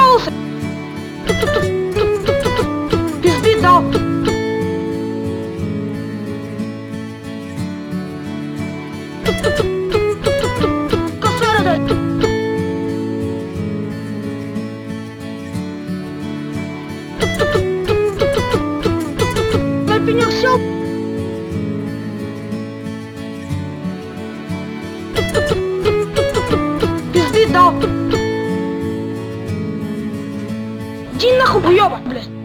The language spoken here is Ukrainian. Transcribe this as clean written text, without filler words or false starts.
Пожалуйста. Пизды дал. Косара дай. Пенек сел. Пизды дал. Иди нахуй, уёбок, блядь.